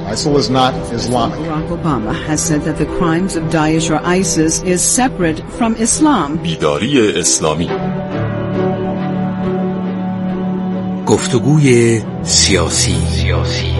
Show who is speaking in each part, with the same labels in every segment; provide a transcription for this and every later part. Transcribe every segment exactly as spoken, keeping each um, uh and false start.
Speaker 1: ISIL is not Islamic.
Speaker 2: Barack Obama has said that the crimes of Daesh or ISIS is separate from Islam.
Speaker 3: بیداری اسلامی.
Speaker 4: گفتگوی سیاسی سیاسی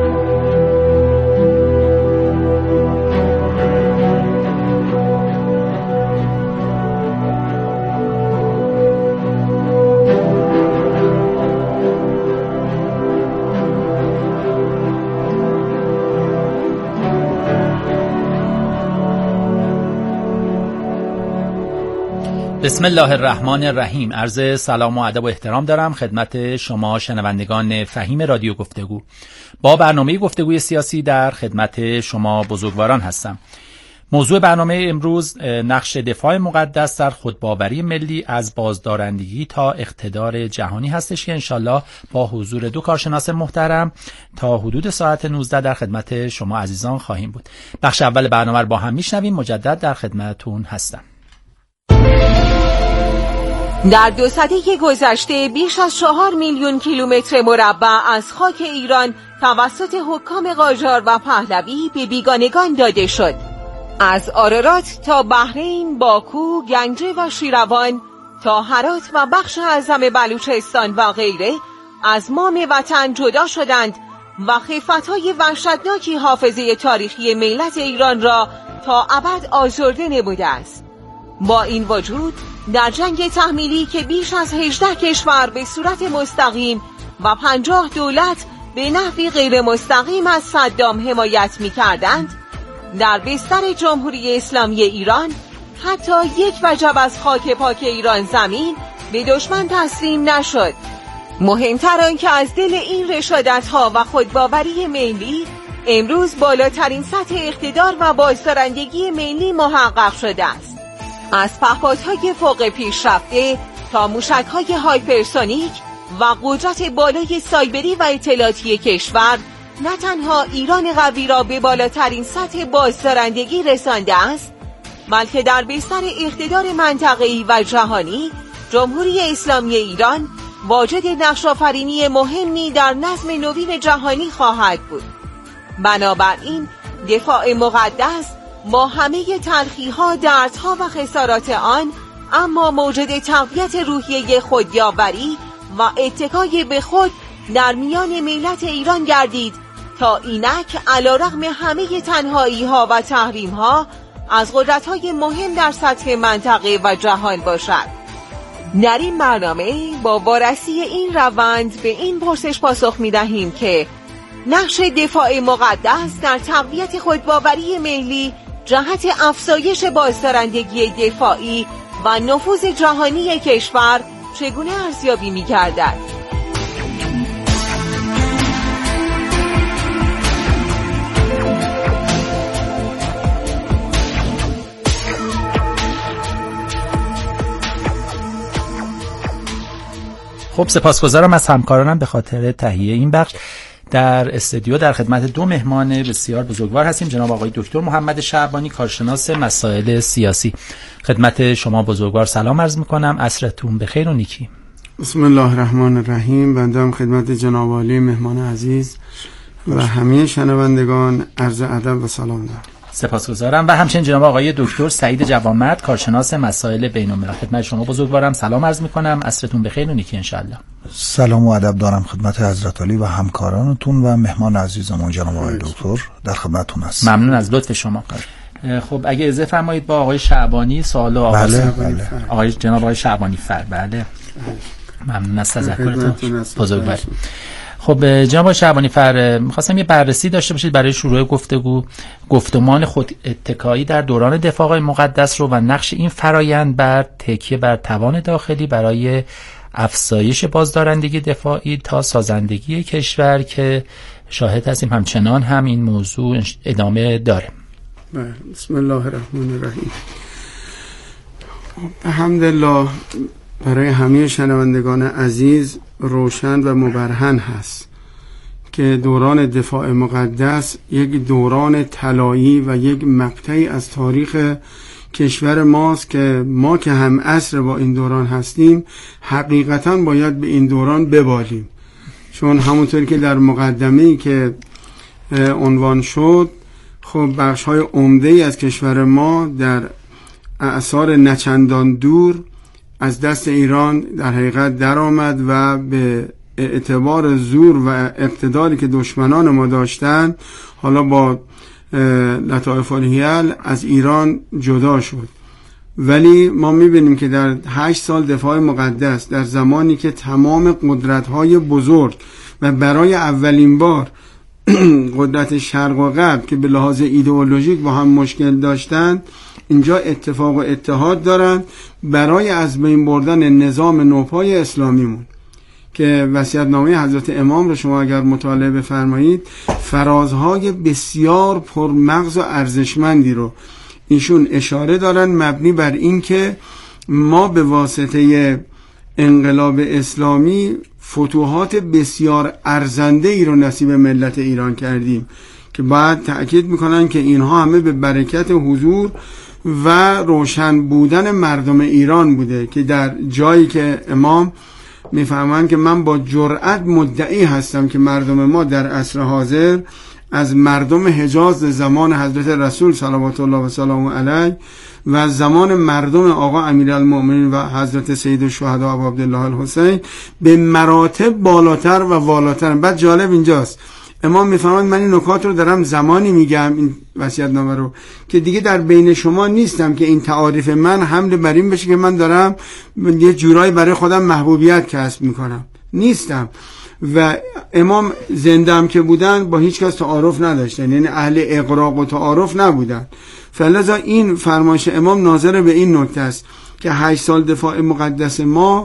Speaker 5: بسم الله الرحمن الرحیم. عرض سلام و ادب و احترام دارم خدمت شما شنوندگان فهیم رادیو گفتگو. با برنامه گفتگوی سیاسی در خدمت شما بزرگواران هستم. موضوع برنامه امروز نقش دفاع مقدس در خودباوری ملی از بازدارندگی تا اقتدار جهانی هستش که انشالله با حضور دو کارشناس محترم تا حدود ساعت نوزده در خدمت شما عزیزان خواهیم بود. بخش اول برنامه رو با هم میشنویم. مجدد در خدمتتون هستم.
Speaker 6: در دو سده گذشته بیش از چهار میلیون کیلومتر مربع از خاک ایران توسط حکام قاجار و پهلوی به بیگانگان داده شد. از آرارات تا بحرین، باکو، گنجه و شیروان تا هرات و بخش اعظم بلوچستان و غیره از مام وطن جدا شدند و خفت‌های وحشتناکی حافظه تاریخی ملت ایران را تا ابد آزرده نموده است. با این وجود در جنگ تحمیلی که بیش از هجده کشور به صورت مستقیم و پنجاه دولت به نحوی غیر مستقیم از صدام حمایت می کردند، در بستر جمهوری اسلامی ایران حتی یک وجب از خاک پاک ایران زمین به دشمن تسلیم نشد. مهمتر آن که از دل این رشادت‌ها و خودباوری ملی امروز بالاترین سطح اقتدار و بازدارندگی ملی محقق شده است. از پهپادهای فوق پیشرفته تا موشک‌های هایپرسونیک و قدرت بالای سایبری و اطلاعاتی کشور نه تنها ایران قوی را به بالاترین سطح بازدارندگی رسانده است، بلکه در بستر اقتدار منطقه‌ای و جهانی جمهوری اسلامی ایران واجد نقش‌آفرینی مهمی در نظم نوین جهانی خواهد بود. بنابراین دفاع مقدس با همه تلخی‌ها، دردها و خسارات آن، اما موجد تقویت روحیه خودیاوری و اتکای به خود در میان ملت ایران گردید تا اینک علی‌رغم همه تنهایی‌ها و تحریم‌ها از قدرت‌های مهم در سطح منطقه و جهان باشد. در این برنامه با وارسی این روند به این پرسش پاسخ می‌دهیم که نقش دفاع مقدس در تقویت خودباوری ملی جهت افزایش بازدارندگی دفاعی و نفوذ جهانی کشور چگونه ارزیابی می‌گردد؟
Speaker 5: خب سپاسگزارم از همکارانم به خاطر تهیه این بخش. در استودیو در خدمت دو مهمان بسیار بزرگوار هستیم. جناب آقای دکتر محمد شعبانی، کارشناس مسائل سیاسی. خدمت شما بزرگوار سلام عرض میکنم. عصرتون بخیر و نیکی.
Speaker 7: بسم الله الرحمن الرحیم. بنده هم خدمت جناب عالی مهمان عزیز و همه شنوندگان عرض ادب و سلام دارم.
Speaker 5: سپاسگزارم. و همچنین جناب آقای دکتر سعید جوانمرد، کارشناس مسائل بین‌الملل. خدمت شما بزرگوارم سلام عرض میکنم. عصرتون بخیر و نیکی ان شاء الله.
Speaker 8: سلام و ادب دارم خدمت حضرت علی و همکارانتون و مهمان عزیزمون جناب آقای دکتر در خدمتتون هستم.
Speaker 5: ممنون از لطف شما. خب اگه اجازه فرمایید با آقای شعبانی سوال و آغاز.
Speaker 8: بله بله.
Speaker 5: آقای جناب آقای شعبانی فر. بله. ممنون از تذکرتون بزرگوار. خب جناب شعبانی فر، می‌خواستم یه بررسی داشته باشید برای شروع گفتگو گفتمان خود اتکایی در دوران دفاع مقدس رو و نقش این فرایند بر تکیه بر توان داخلی برای افزایش بازدارندگی دفاعی تا سازندگی کشور که شاهد هستیم همچنان هم این موضوع ادامه داره.
Speaker 7: بسم الله الرحمن الرحیم. الحمدلله برای همه شنوندگان عزیز روشن و مبرهن هست که دوران دفاع مقدس یک دوران طلایی و یک مقطعی از تاریخ کشور ماست که ما که هم عصر با این دوران هستیم حقیقتا باید به این دوران ببالیم، چون همونطور که در مقدمه‌ای که عنوان شد، خب بخش های عمده ای از کشور ما در اعصار نچندان دور از دست ایران در حقیقت در آمد و به اعتبار زور و اقتداری که دشمنان ما داشتن حالا با لطائف الحیل از ایران جدا شد. ولی ما میبینیم که در هشت سال دفاع مقدس، در زمانی که تمام قدرت‌های بزرگ و برای اولین بار قدرت شرق و غرب که به لحاظ ایدئولوژیک با هم مشکل داشتن، اینجا اتفاق و اتحاد دارن برای از بین بردن نظام نوپای اسلامیمون که وصیت‌نامه حضرت امام رو شما اگر مطالعه بفرمایید، فرازهای بسیار پرمغز و ارزشمندی رو ایشون اشاره دارن، مبنی بر این که ما به واسطه انقلاب اسلامی فتوحات بسیار ارزنده ای رو نصیب ملت ایران کردیم که بعد تأکید میکنن که اینها همه به برکت حضور و روشن بودن مردم ایران بوده، که در جایی که امام میفهمن که من با جرأت مدعی هستم که مردم ما در عصر حاضر از مردم حجاز زمان حضرت رسول صلوات الله و سلامه علیه و زمان مردم آقا امیرالمؤمنین و حضرت سید الشهدا ابو عبدالله الحسین به مراتب بالاتر و والاتر. بعد جالب اینجاست، امام میفهمند من این نکات رو دارم زمانی میگم، این وصیت‌نامه رو، که دیگه در بین شما نیستم که این تعاریف من حمل بر این بشه که من دارم یه جورایی برای خودم محبوبیت کسب میکنم، نیستم. و امام زندم که بودن با هیچ کس تعارف نداشتن، یعنی اهل اقراق و تعارف نبودن. فلذا این فرمایش امام ناظر به این نکته است که هشت سال دفاع مقدس ما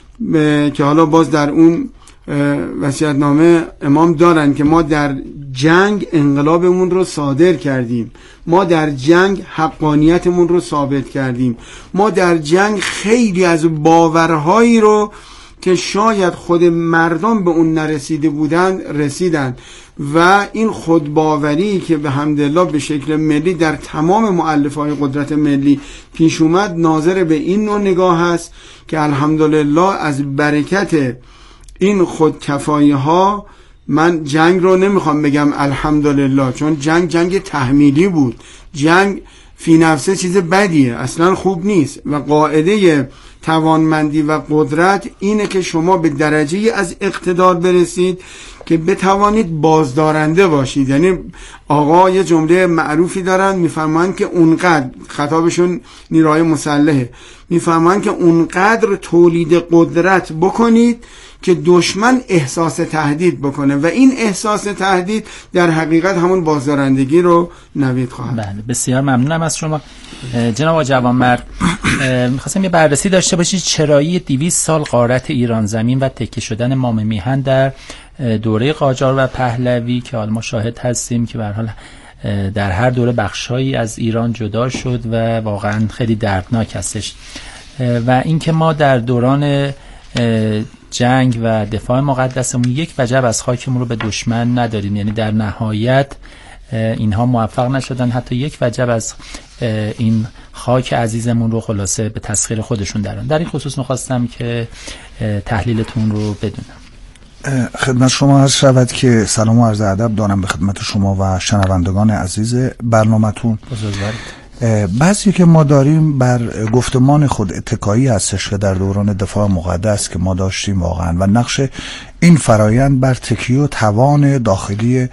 Speaker 7: که حالا باز در اون وصیت‌نامه امام دارن که ما در جنگ انقلابمون رو صادر کردیم، ما در جنگ حقانیتمون رو ثابت کردیم، ما در جنگ خیلی از باورهایی رو که شاید خود مردم به اون نرسیده بودن رسیدن و این خودباوری که به حمدالله به شکل ملی در تمام مؤلفه‌های قدرت ملی پیش اومد ناظر به این نوع نگاه هست که الحمدلله از برکت این خودکفایی ها، من جنگ رو نمیخوام بگم الحمدلله، چون جنگ جنگ تحمیلی بود، جنگ فی نفسه چیز بدیه، اصلا خوب نیست و قاعده توانمندی و قدرت اینه که شما به درجه از اقتدار برسید که بتوانید بازدارنده باشید. یعنی آقا یه جمله معروفی دارن میفرمایند که اونقدر، خطابشون نیروهای مسلحه، میفرمایند که اونقدر تولید قدرت بکنید که دشمن احساس تهدید بکنه و این احساس تهدید در حقیقت همون بازدارندگی رو نوید خواهد.
Speaker 5: بله، بسیار ممنونم از شما جناب جوانمرد. میخواستم یه بررسی داشته باشید چرایی دویست سال غارت ایران زمین و تکه شدن مام میهن در دوره قاجار و پهلوی که حالا ما شاهد هستیم که به هر حال در هر دوره بخشایی از ایران جدا شد و واقعا خیلی دردناک هستش، و اینکه ما در دوران جنگ و دفاع مقدسمون یک وجب از خاکمون رو به دشمن نداریم، یعنی در نهایت اینها موفق نشدن حتی یک وجب از این خاک عزیزمون رو خلاصه به تسخیر خودشون درن. در این خصوص می‌خواستم که تحلیلتون رو بدونم.
Speaker 8: خدمت شما عرض شود که سلام و عرض ادب دارم به خدمت شما و شنوندگان عزیز برنامه‌تون. بعضی که ما داریم بر گفتمان خود اتکایی هستش که در دوران دفاع مقدس که ما داشتیم واقعا و نقش این فرایند بر تکیه و توان داخلی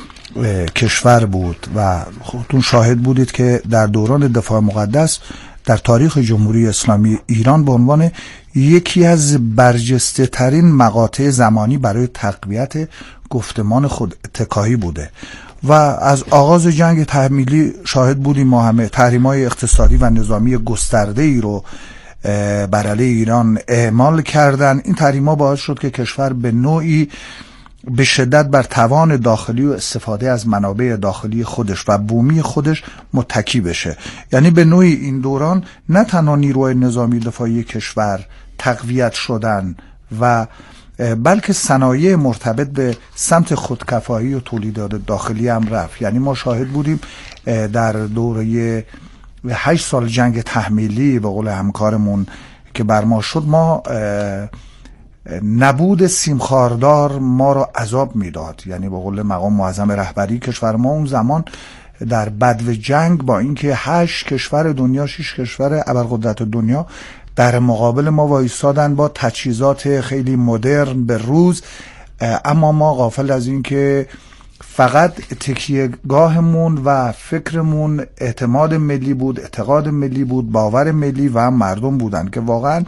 Speaker 8: کشور بود و خودتون شاهد بودید که در دوران دفاع مقدس در تاریخ جمهوری اسلامی ایران به عنوان یکی از برجسته ترین مقاطع زمانی برای تقویت گفتمان خود اتکایی بوده و از آغاز جنگ تحمیلی شاهد بودیم ما همه تحریم‌های اقتصادی و نظامی گسترده ای رو بر علیه ایران اعمال کردن. این تحریم‌ها باعث شد که کشور به نوعی به شدت بر توان داخلی و استفاده از منابع داخلی خودش و بومی خودش متکی بشه. یعنی به نوعی این دوران نه تنها نیروهای نظامی دفاعی کشور تقویت شدن و بلکه صنایع مرتبط به سمت خودکفایی و تولیدات داخلی هم رفت. یعنی ما شاهد بودیم در دوره هشت سال جنگ تحمیلی به قول همکارمون که بر ما شد، ما نبود سیمخاردار ما را عذاب میداد. یعنی به قول مقام معظم رهبری کشور ما اون زمان در بدو جنگ با اینکه هشت کشور دنیا، شش کشور ابرقدرت دنیا در مقابل ما وایسادن با تجهیزات خیلی مدرن به روز، اما ما غافل از این که فقط تکیهگاهمون و فکرمون اعتماد ملی بود، اعتقاد ملی بود، باور ملی و مردم بودن که واقعا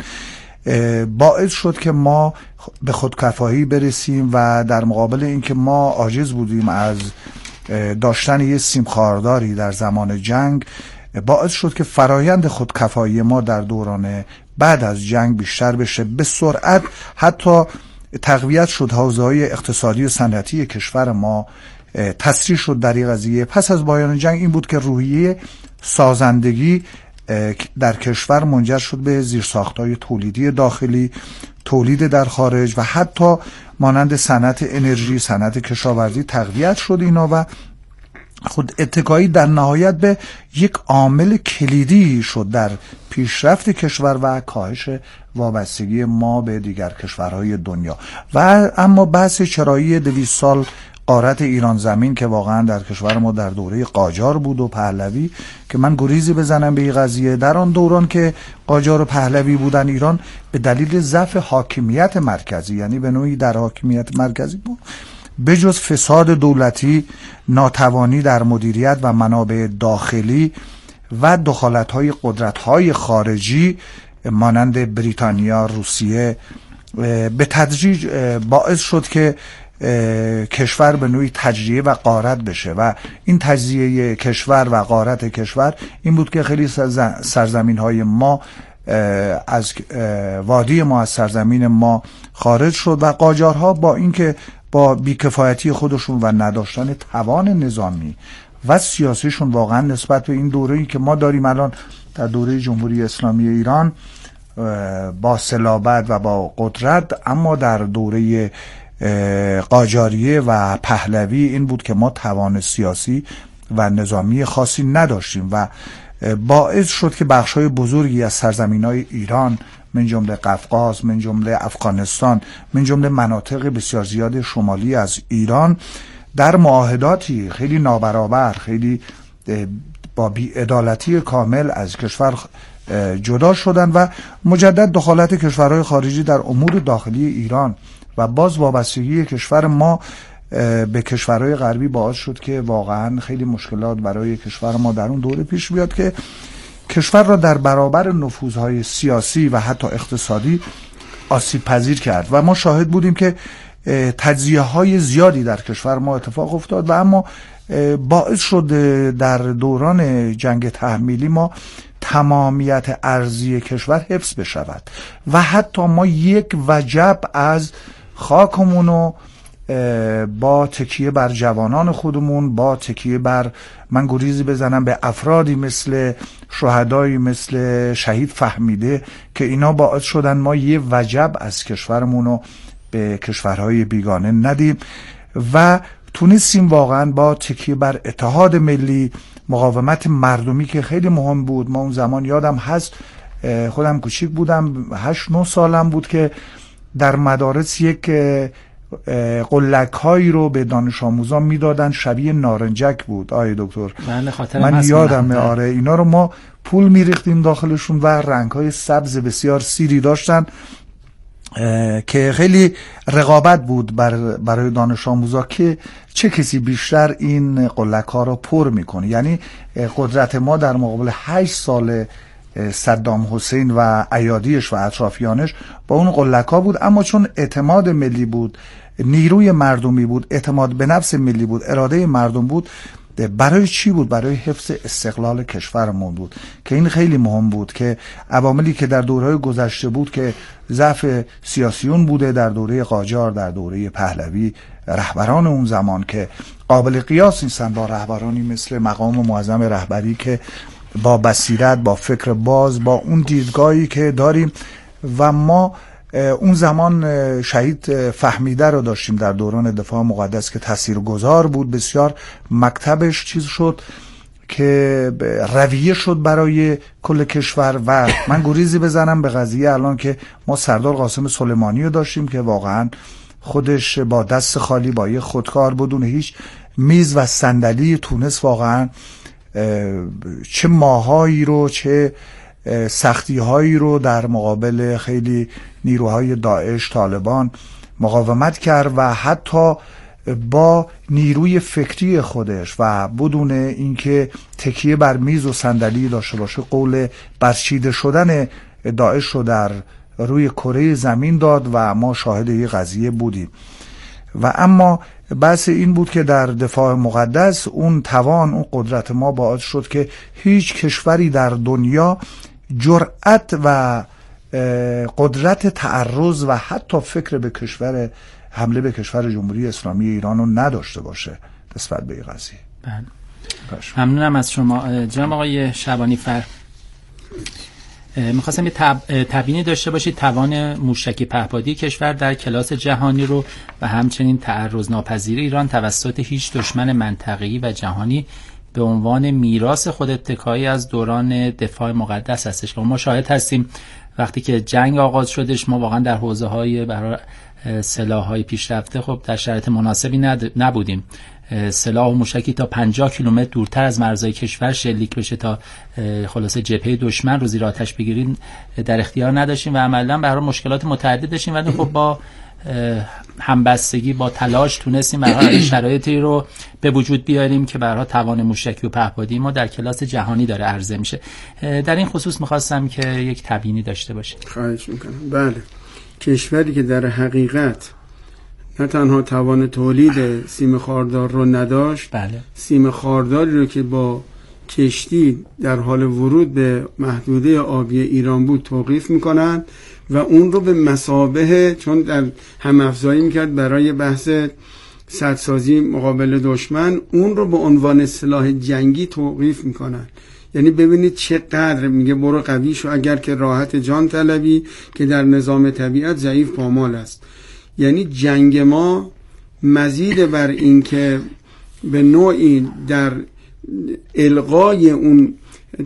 Speaker 8: باعث شد که ما به خودکفایی برسیم و در مقابل اینکه ما عاجز بودیم از داشتن یه سیمخارداری در زمان جنگ، باعث شد که فرایند خودکفایی ما در دوران بعد از جنگ بیشتر بشه. به سرعت حتی تقویت شد حوزه‌های اقتصادی و صنعتی کشور ما، تسریع شد در این قضیه. پس از پایان جنگ این بود که روحیه سازندگی در کشور منجر شد به زیرساخت‌های تولیدی داخلی، تولید در خارج و حتی مانند صنعت انرژی، صنعت کشاورزی تقویت شد اینا و خود اتکایی در نهایت به یک عامل کلیدی شد در پیشرفت کشور و کاهش وابستگی ما به دیگر کشورهای دنیا. و اما بحث چرایی دویست سال غارت ایران زمین که واقعا در کشور ما در دوره قاجار بود و پهلوی، که من گریزی بزنم به این قضیه، در آن دوران که قاجار و پهلوی بودن ایران به دلیل ضعف حاکمیت مرکزی، یعنی به نوعی در حاکمیت مرکزی بود، بجز فساد دولتی، ناتوانی در مدیریت و منابع داخلی و دخالت‌های قدرت‌های خارجی مانند بریتانیا، روسیه، به تدریج باعث شد که کشور به نوعی تجزیه و غارت بشه و این تجزیه کشور و غارت کشور این بود که خیلی سرزمین‌های ما از وادی ما، از سرزمین ما خارج شد و قاجارها با اینکه با بیکفایتی خودشون و نداشتن توان نظامی و سیاسیشون واقعا نسبت به این دوره‌ای که ما داریم الان در دوره جمهوری اسلامی ایران با صلابت و با قدرت، اما در دوره قاجاریه و پهلوی این بود که ما توان سیاسی و نظامی خاصی نداشتیم و باعث شد که بخش‌های بزرگی از سرزمین‌های ایران من جمله قفقاز، من جمله افغانستان، من جمله مناطق بسیار زیاد شمالی از ایران در معاهداتی خیلی نابرابر، خیلی با بی‌عدالتی کامل از کشور جدا شدن و مجدد دخالت کشورهای خارجی در امور داخلی ایران و باز وابستگی کشور ما به کشورهای غربی باعث شد که واقعا خیلی مشکلات برای کشور ما در اون دوره پیش بیاد که کشور را در برابر نفوذهای سیاسی و حتی اقتصادی آسیب پذیر کرد و ما شاهد بودیم که تجزیه های زیادی در کشور ما اتفاق افتاد و اما باعث شد در دوران جنگ تحمیلی ما تمامیت ارضی کشور حفظ بشود و حتی ما یک وجب از خاکمونو با تکیه بر جوانان خودمون، با تکیه بر، من گریزی بزنم به افرادی مثل شهدایی مثل شهید فهمیده که اینا باعث شدن ما یه وجب از کشورمونو به کشورهای بیگانه ندیم و تونستیم واقعا با تکیه بر اتحاد ملی، مقاومت مردمی که خیلی مهم بود. ما اون زمان یادم هست، خودم کوچیک بودم، هشت نه سالم بود که در مدارس یک قلک هایی رو به دانش آموزان میدادن شبیه نارنجک بود. آیه دکتر من یادمه، آره اینا رو ما پول میریختیم داخلشون و رنگ های سبز بسیار سیری داشتن که خیلی رقابت بود بر برای دانش آموزا که چه کسی بیشتر این قلک ها رو پر میکنه. یعنی قدرت ما در مقابل هشت سال صدام حسین و ایادیش و اطرافیانش با اون قلک ها بود، اما چون اعتماد ملی بود، نیروی مردمی بود، اعتماد به نفس ملی بود، اراده مردم بود، برای چی بود؟ برای حفظ استقلال کشورمون بود که این خیلی مهم بود که عواملی که در دوره‌های گذشته بود که ضعف سیاسیون بوده، در دوره قاجار، در دوره پهلوی، رهبران اون زمان که قابل قیاس نیستن با رهبرانی مثل مقام معظم رهبری که با بصیرت، با فکر باز، با اون دیدگاهی که داریم و ما اون زمان شهید فهمیده رو داشتیم در دوران دفاع مقدس که تاثیرگذار بود بسیار، مکتبش چیز شد که رویه شد برای کل کشور. و من گریزی بزنم به قضیه الان که ما سردار قاسم سلیمانی رو داشتیم که واقعا خودش با دست خالی با یه خودکار بدون هیچ میز و صندلی تونست واقعا چه ماهایی رو چه سختی هایی رو در مقابل خیلی نیروهای داعش طالبان مقاومت کرد و حتی با نیروی فکری خودش و بدون اینکه تکیه بر میز و صندلی داشته باشه قول برچیده شدن داعش رو در روی کره زمین داد و ما شاهد این قضیه بودیم. و اما بحث این بود که در دفاع مقدس اون توان اون قدرت ما باعث شد که هیچ کشوری در دنیا جرأت و قدرت تعرض و حتی فکر به کشور حمله به کشور جمهوری اسلامی ایران رو نداشته باشه نسبت به این قضیه.
Speaker 5: بله. ممنونم از شما جناب آقای شعبانی فر. میخواستم یه تب... تبیینی داشته باشید توان موشکی پهپادی کشور در کلاس جهانی رو و همچنین تعرض ناپذیر ایران توسط هیچ دشمن منطقه‌ای و جهانی به عنوان میراث خود اتکایی از دوران دفاع مقدس هستش که ما شاهد هستیم وقتی که جنگ آغاز شدش ما واقعا در حوزه‌های برای سلاح‌های پیشرفته خب در شرایط مناسبی نبودیم. سلاح و موشکی تا پنجاه کیلومتر دورتر از مرزهای کشور شلیک بشه تا خلاصه جبهه دشمن رو زیر آتش بگیریم در اختیار نداشتیم و عملاً به هر حال مشکلات متعدد داشتیم ولی خب با همبستگی با تلاش تونستیم به هر حال شرایطی رو به وجود بیاریم که به هر حال توان موشکی و پهپادی ما در کلاس جهانی داره عرضه میشه. در این خصوص می‌خواستم که یک تبیینی داشته باشه.
Speaker 7: خواهش می‌کنم. بله، کشوری که در حقیقت نه تنها توان تولید سیم خاردار رو نداشت،
Speaker 5: بله. سیم
Speaker 7: خارداری رو که با کشتی در حال ورود به محدوده آبی ایران بود توقیف میکنن و اون رو به مثابه چون در هم افزایی میکرد برای بحث سدسازی مقابل دشمن اون رو به عنوان سلاح جنگی توقیف میکنن. یعنی ببینید چقدر میگه برو قوی شو اگر که راحت جان طلبی که در نظام طبیعت ضعیف پامال است. یعنی جنگ ما مزید بر این که به نوعی در الغای اون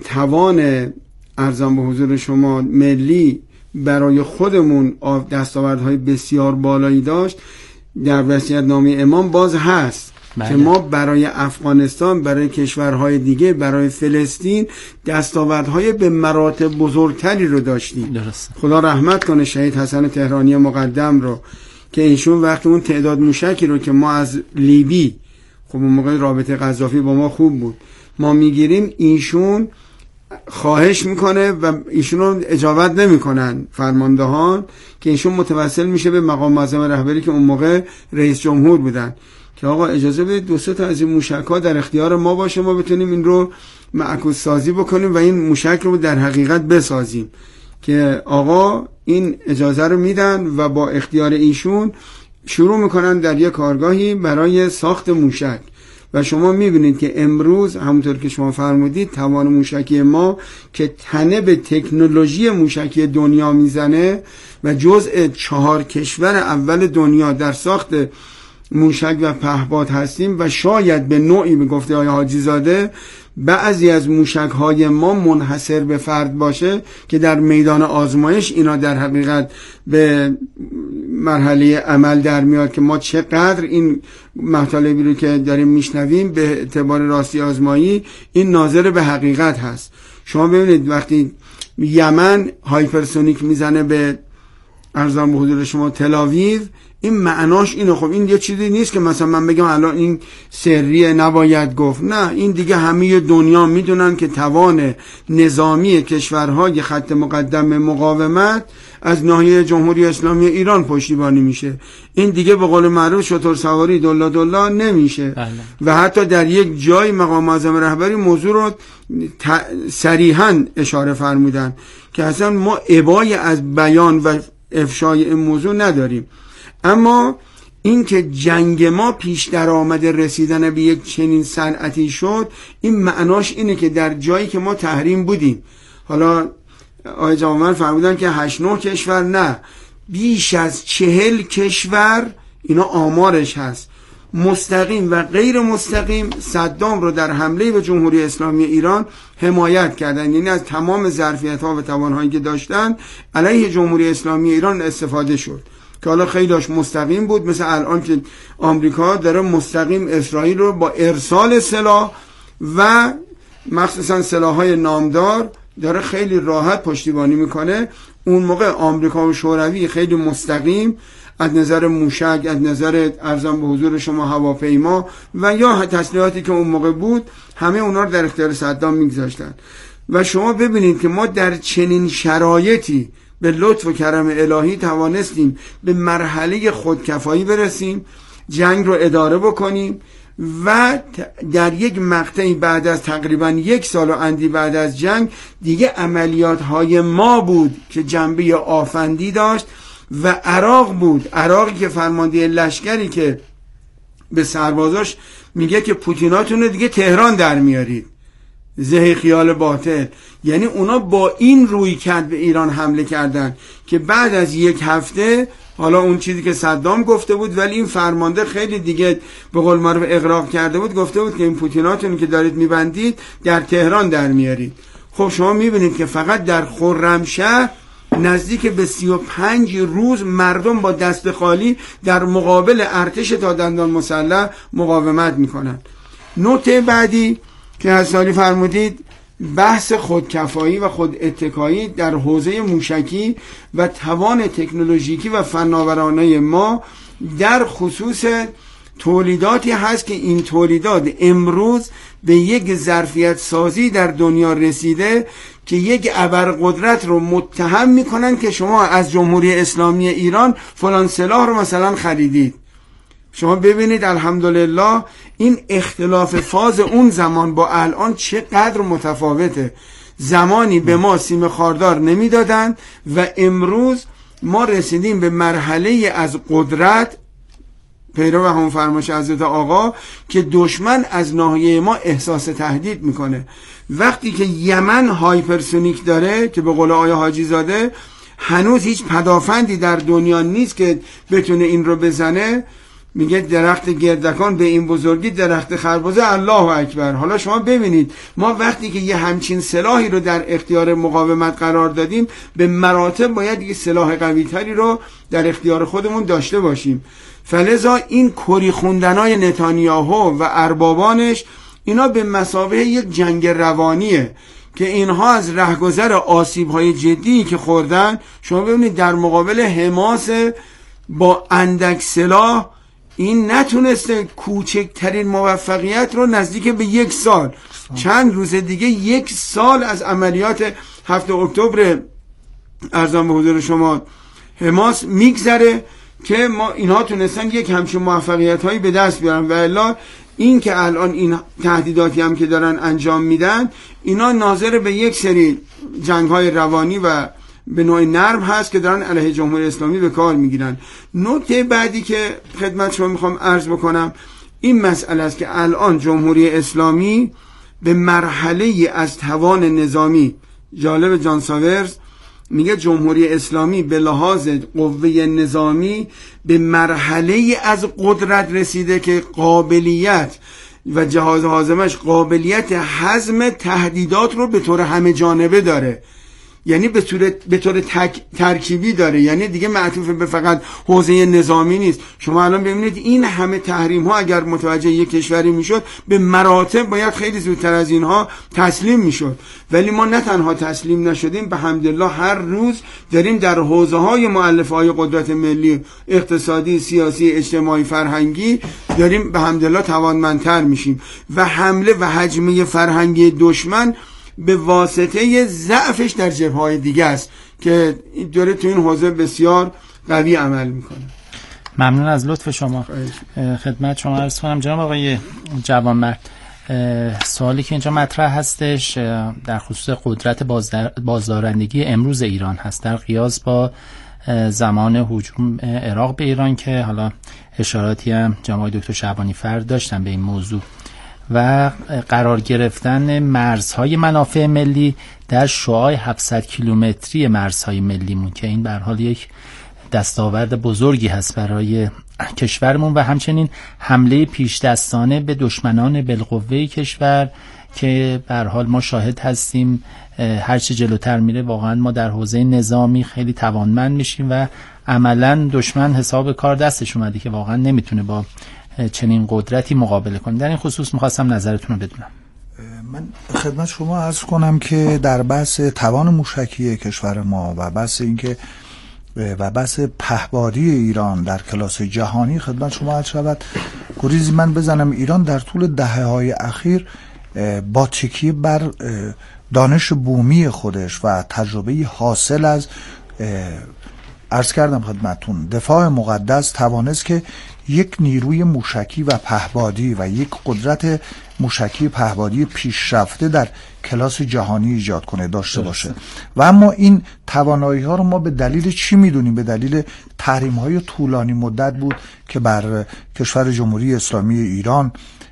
Speaker 7: توان ارزم به حضور شما ملی برای خودمون دستاوردهای بسیار بالایی داشت در وصیت‌نامه امام باز هست بله. که ما برای افغانستان برای کشورهای دیگه برای فلسطین دستاوردهای به مراتب بزرگتری رو داشتیم.
Speaker 5: درست.
Speaker 7: خدا رحمت کنه شهید حسن تهرانی مقدم رو که ایشون وقتی اون تعداد موشکی رو که ما از لیبی خب اون موقع رابطه قذافی با ما خوب بود ما میگیریم ایشون خواهش میکنه و ایشون رو اجابت نمیکنن فرماندهان که ایشون متوسل میشه به مقام معظم رهبری که اون موقع رئیس جمهور بودن که آقا اجازه بدید دو سه تا از این موشک‌ها در اختیار ما باشه ما بتونیم این رو معکوس سازی بکنیم و این موشک رو در حقیقت بسازیم که آقا این اجازه رو میدن و با اختیار ایشون شروع میکنن در یک کارگاهی برای ساخت موشک و شما میبینید که امروز همونطور که شما فرمودید توان موشکی ما که تنه به تکنولوژی موشکی دنیا میزنه و جزء چهار کشور اول دنیا در ساخت موشک و پهپاد هستیم و شاید به نوعی به گفته های حاجی زاده بعضی از موشک های ما منحصر به فرد باشه که در میدان آزمایش اینا در حقیقت به مرحله عمل در میاد که ما چقدر این مطالبی رو که داریم میشنویم به اعتبار راستی آزمایی این ناظر به حقیقت هست. شما ببینید وقتی یمن هایپرسونیک میزنه به ارزان به حضور شما تلاویو این معناش اینه خب این یه چیزی نیست که مثلا من بگم الان این سریه نباید گفت نه این دیگه همه دنیا میدونن که توان نظامی کشورهای خط مقدم مقاومت از ناحیه جمهوری اسلامی ایران پشتیبانی میشه این دیگه به قول معروف شتر سواری دلا دلا نمیشه بله. و حتی در یک جای مقام معظم رهبری موضوع رو ت... صریحاً اشاره فرمودن که اصلا ما ابای از بیان و افشای این موضوع نداریم اما این که جنگ ما پیش در آمده رسیدن به یک چنین صنعتی شد این معناش اینه که در جایی که ما تحریم بودیم حالا آقای جوامر فرمودن که هشت نه کشور نه بیش از چهل کشور اینا آمارش هست مستقیم و غیر مستقیم صدام رو در حمله به جمهوری اسلامی ایران حمایت کردن، یعنی از تمام ظرفیت‌ها و توان‌هایی که داشتن علیه جمهوری اسلامی ایران استفاده شد که حالا خیلی داشت مستقیم بود، مثل الان که آمریکا داره مستقیم اسرائیل رو با ارسال سلاح و مخصوصا سلاح‌های نامدار داره خیلی راحت پشتیبانی میکنه. اون موقع آمریکا و شوروی خیلی مستقیم از نظر موشک، از نظر ارزان به حضور شما هواپیما و یا تسلیحاتی که اون موقع بود، همه اونا رو در اختیار صدام میگذاشتن. و شما ببینید که ما در چنین شرایطی به لطف و کرم الهی توانستیم به مرحله خودکفایی برسیم، جنگ رو اداره بکنیم و در یک مقطعی بعد از تقریبا یک سال و اندی بعد از جنگ دیگه عملیات های ما بود که جنبه آفندی داشت و عراق بود، عراقی که فرمانده لشکری که به سربازاش میگه که پوتیناتون رو دیگه تهران در میارید، زه خیال باطل. یعنی اونا با این روی کرد به ایران حمله کردن که بعد از یک هفته، حالا اون چیزی که صدام گفته بود ولی این فرمانده خیلی دیگه به قول معروف اغراق کرده بود، گفته بود که این پوتیناتون که دارید میبندید در تهران در میارید. خب شما میبینید که فقط در خرمشهر نزدیک به سی و پنج روز مردم با دست خالی در مقابل ارتش تا دندان مسلح مقاومت میکنن. نکته بعدی که از سالی فرمودید بحث خودکفایی و خود اتکایی در حوزه موشکی و توان تکنولوژیکی و فناورانه ما در خصوص تولیداتی هست که این تولیدات امروز به یک ظرفیت سازی در دنیا رسیده که یک ابرقدرت رو متهم میکنن که شما از جمهوری اسلامی ایران فلان سلاح رو مثلا خریدید. شما ببینید الحمدلله این اختلاف فاز اون زمان با الان چقدر متفاوته. زمانی به ما سیم خاردار نمیدادن و امروز ما رسیدیم به مرحله از قدرت پیرو همون فرمایش حضرت آقا که دشمن از ناحیه ما احساس تهدید میکنه. وقتی که یمن هایپرسونیک داره که به قول آیه حاجی زاده هنوز هیچ پدافندی در دنیا نیست که بتونه این رو بزنه، میگه درخت گردکان به این بزرگی درخت خربزه الله اکبر. حالا شما ببینید ما وقتی که یه همچین سلاحی رو در اختیار مقاومت قرار دادیم به مراتب باید یه سلاح قوی تری رو در اختیار خودمون داشته باشیم. فلذا این کری خوندنای نتانیاهو و اربابانش اینا به مثابه یک جنگ روانیه که اینها از رهگذر آسیب‌های جدی که خوردن، شما ببینید در مقابل حماس با اندک سلاح این نتونسته کوچکترین موفقیت رو نزدیک به یک سال چند روز دیگه یک سال از عملیات هفتم اکتبر ارزان به حضور شما حماس میگذره که ما اینها تونستن یک همچین موفقیت هایی به دست بیارن. و الا این که الان این تهدیداتی هم که دارن انجام میدن اینا ناظر به یک سری جنگ های روانی و به نوع نرم هست که دارن علیه جمهوری اسلامی به کار میگیرن. نکته بعدی که خدمت شما میخوام عرض بکنم این مسئله است که الان جمهوری اسلامی به مرحله از توان نظامی، جالب جان ساورز میگه جمهوری اسلامی به لحاظ قوه نظامی به مرحله از قدرت رسیده که قابلیت و جهاز هاضمش قابلیت هضم تهدیدات رو به طور همه جانبه داره، یعنی به طور به طور تک ترکیبی داره، یعنی دیگه معطوف به فقط حوزه نظامی نیست. شما الان ببینید این همه تحریم ها اگر متوجه یک کشوری میشد به مراتب باید خیلی زودتر از اینها تسلیم میشد، ولی ما نه تنها تسلیم نشدیم، به حمدالله هر روز داریم در حوزه های مؤلفه های قدرت ملی، اقتصادی، سیاسی، اجتماعی، فرهنگی داریم به حمدالله توانمندتر میشیم و حمله و هجمه فرهنگی دشمن به واسطه ضعفش در جبهه‌های دیگه است که داره تو این حوزه بسیار قوی عمل میکنه.
Speaker 5: ممنون از لطف شما. خدمت شما عرض کنم جناب آقای جوانمرد، سوالی که اینجا مطرح هستش در خصوص قدرت بازدارندگی امروز ایران هست در قیاس با زمان هجوم عراق به ایران که حالا اشاراتی هم جناب دکتر شعبانی فرد داشتن به این موضوع و قرار گرفتن مرزهای منافع ملی در شعاع هفتصد کیلومتری مرزهای ملیمون که این به هر حال یک دستاورد بزرگی هست برای کشورمون و همچنین حمله پیش دستانه به دشمنان بالقوه کشور که به هر حال ما شاهد هستیم هرچی جلوتر میره واقعا ما در حوزه نظامی خیلی توانمند میشیم و عملا دشمن حساب کار دستش اومده که واقعا نمیتونه با چنین قدرتی مقابله کنه. در این خصوص میخواستم نظرتون رو بدونم.
Speaker 8: من خدمت شما عرض کنم که در بحث توان موشکی کشور ما و بحث اینکه و بحث پهپادی ایران در کلاس جهانی خدمت شما عرض شود، گریزی من بزنم ایران در طول دهه‌های اخیر با تکیه بر دانش بومی خودش و تجربه حاصل از عرض کردم خدمتون دفاع مقدس توانست که یک نیروی موشکی و پهپادی و یک قدرت موشکی پهپادی پیشرفته در کلاس جهانی ایجاد کنه داشته باشه. و اما این توانایی ها رو ما به دلیل چی میدونیم؟ به دلیل تحریم های طولانی مدت بود که بر کشور جمهوری اسلامی ایران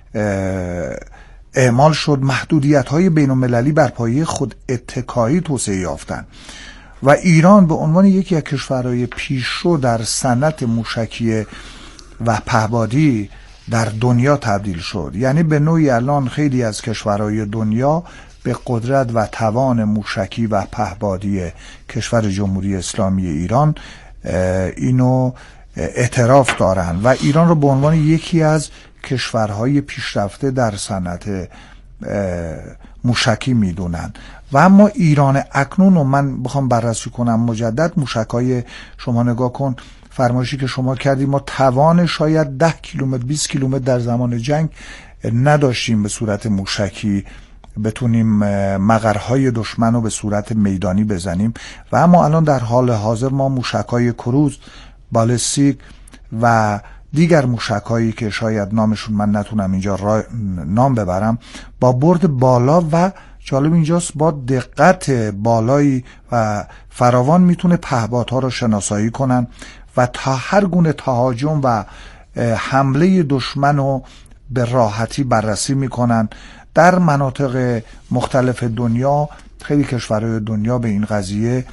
Speaker 8: اعمال شد. محدودیت های بین المللی بر پایه خود اتکایی توسعه یافتند و ایران به عنوان یکی از کشورهای پیشرو در صنعت موشکی و پهپادی در دنیا تبدیل شد. یعنی به نوعی الان خیلی از کشورهای دنیا به قدرت و توان موشکی و پهپادی کشور جمهوری اسلامی ایران اینو اعتراف دارن و ایران رو به عنوان یکی از کشورهای پیشرفته در صنعت موشکی میدونن. و اما ایران اکنون، و من بخوام بررسی کنم مجدد موشکای شما نگاه کن، فرمایشی که شما کردیم ما توان شاید ده کیلومتر بیست کیلومتر در زمان جنگ نداشتیم به صورت موشکی بتونیم مقرهای دشمن رو به صورت میدانی بزنیم و اما الان در حال حاضر ما موشکای کروز، بالستیک و دیگر موشکایی که شاید نامشون من نتونم اینجا را نام ببرم با برد بالا و جالب اینجاست با دقت بالایی و فراوان میتونه پهپادها رو شناسایی کنن و تا هر گونه تهاجم و حمله دشمن رو به راحتی بررسی میکنن. در مناطق مختلف دنیا خیلی کشورهای دنیا به این قضیه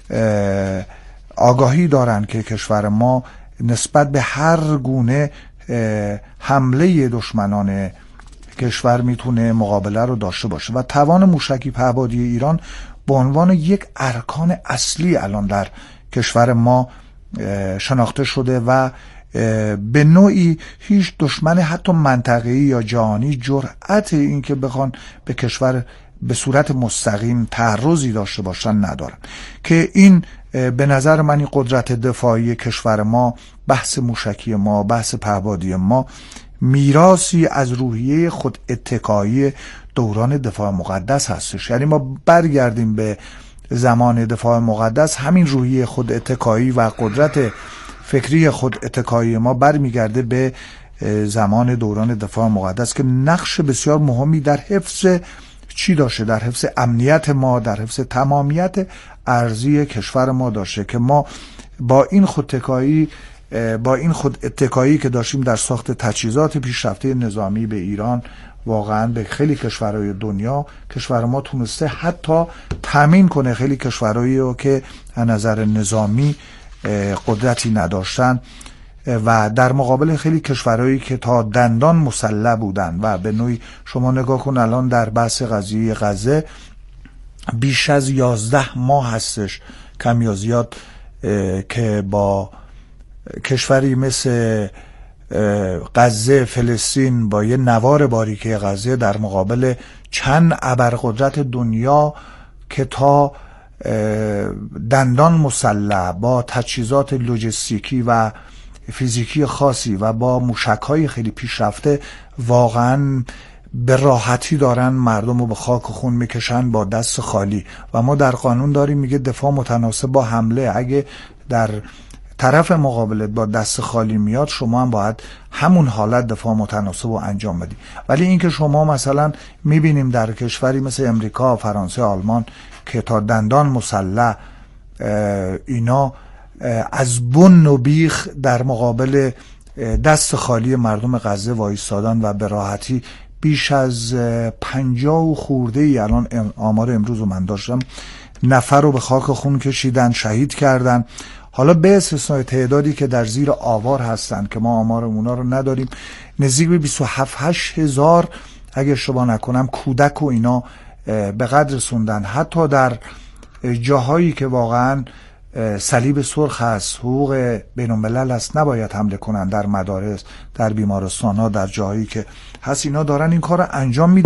Speaker 8: آگاهی دارن که کشور ما نسبت به هر گونه حمله دشمنان کشور میتونه مقابله رو داشته باشه و توان موشکی پهپادی ایران به عنوان یک ارکان اصلی الان در کشور ما شناخته شده و به نوعی هیچ دشمن حتی منطقه‌ای یا جهانی جرأت این که بخوان به کشور به صورت مستقیم تعرضی داشته باشن ندارن. که این به نظر من این قدرت دفاعی کشور ما، بحث موشکی ما، بحث پهپادی ما میراثی از روحیه خود اتکایی دوران دفاع مقدس هستش. یعنی ما برگردیم به زمان دفاع مقدس، همین روحیه خود اتکایی و قدرت فکری خود اتکایی ما برمیگرده به زمان دوران دفاع مقدس که نقش بسیار مهمی در حفظ چی داشته؟ در حفظ امنیت ما، در حفظ تمامیت ارضی کشور ما داشته که ما با این خودتکایی با این خود اتکایی که داشتیم در ساخت تجهیزات پیشرفته نظامی به ایران، واقعا به خیلی کشورهای دنیا کشور ما تونسته حتی تامین کنه خیلی کشورهایی رو که از نظر نظامی قدرتی نداشتن و در مقابل خیلی کشورهایی که تا دندان مسلح بودن. و به نوعی شما نگاه کن الان در بحث قضیه غزه بیش از یازده ماه هستش کم یا زیاد که با کشوری مثل غزه، فلسطین، با یه نوار باریکه غزه در مقابل چند ابرقدرت دنیا که تا دندان مسلح با تجهیزات لوجستیکی و فیزیکی خاصی و با موشک‌های خیلی پیشرفته واقعاً به راحتی دارن مردم رو به خاک و خون میکشن با دست خالی. و ما در قانون داریم میگه دفاع متناسب با حمله. اگه در طرف مقابلت با دست خالی میاد شما هم باید همون حالت دفاع متناسب رو انجام بدی. ولی اینکه شما مثلا میبینیم در کشوری مثل امریکا، فرانسه، آلمان که تا دندان مسلح اینا از بن و بیخ در مقابل دست خالی مردم غزه وایستادن و به راحتی بیش از پنجاه و خورده ای الان آمار امروز رو من داشتم نفر رو به خاک خون کشیدن، شهید کردن. حالا به استثنای تعدادی که در زیر آوار هستن که ما آمار اونا رو نداریم، نزدیک به بیست و هفت هشت هزار اگر اشتباه نکنم کودک و اینا به قدر رسوندن. حتی در جاهایی که واقعا صلیب سرخ هست، حقوق بین الملل هست، نباید حمله کنن، در مدارس، در بیمارستان ها، در جاهایی که هست، اینا دارن این کار رو انجام میدن.